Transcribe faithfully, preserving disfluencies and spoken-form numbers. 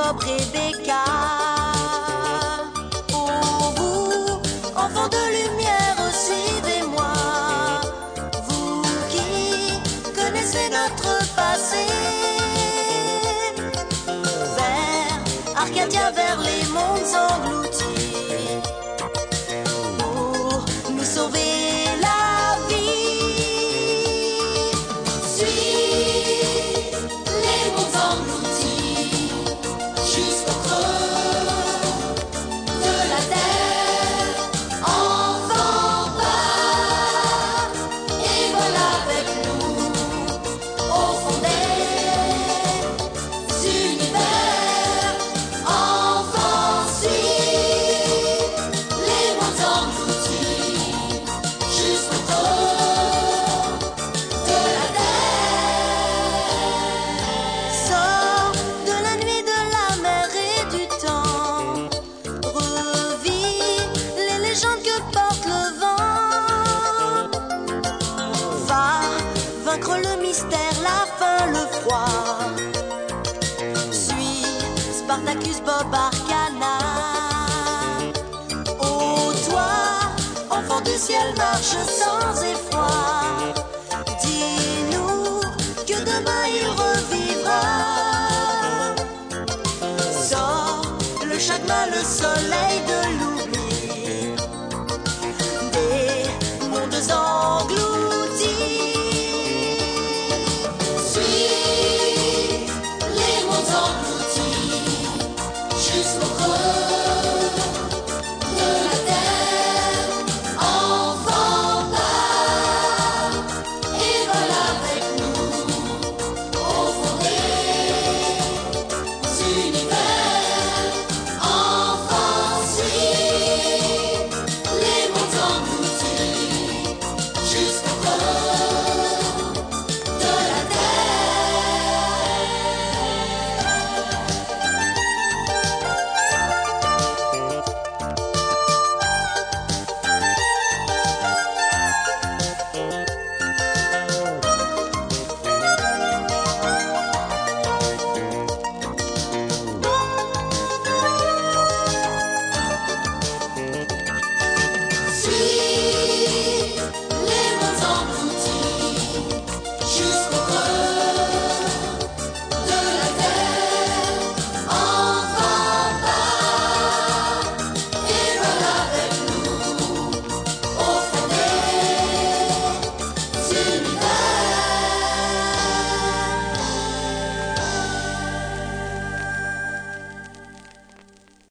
Bob, Rebecca. Oh vous, enfants de lumière, suivez-moi. Vous qui connaissez notre passé. Vers Arcadia, vers les mondes engloutis. Pour nous sauver la vie. Suis les mondes engloutis jusqu'au creux de la terre. Enfants, va et voilà avec nous au fond des univers. Enfants, suis les mondes engloutis jusqu'au creux de la terre. Sors de la nuit, de la mer et du temps. Revis les légendes que porte le vent. Va vaincre le mystère, la faim, le froid. Suis Spartacus, Bob, Arcana. Oh toi, enfant du ciel, marche sans effroi.